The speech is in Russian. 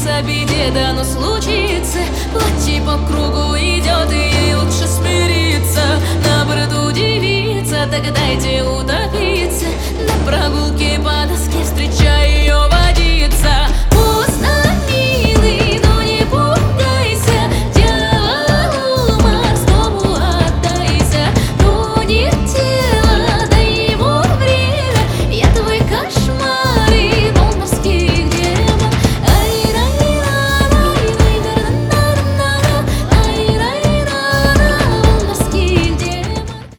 случится, беде дано случится. Платье по кругу идет, и ей лучше смириться. На борту девица, так дайте утопить.